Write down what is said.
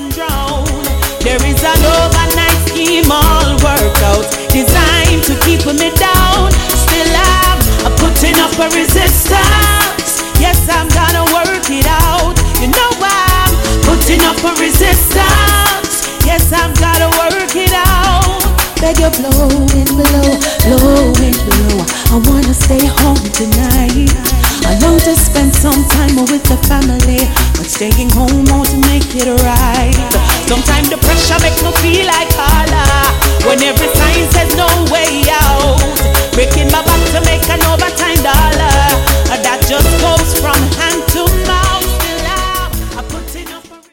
and drown. There is an overnight scheme all worked out, designed to keep me down. Still I'm putting up a resistance. Yes, I'm gonna work it out. You know I'm putting up a resistance. Yes, I'm gonna work it out. Beg you blowing below, blowing below. I wanna stay home tonight. I long to spend some time with the family, but staying home won't make it right. Sometimes the pressure makes me feel like all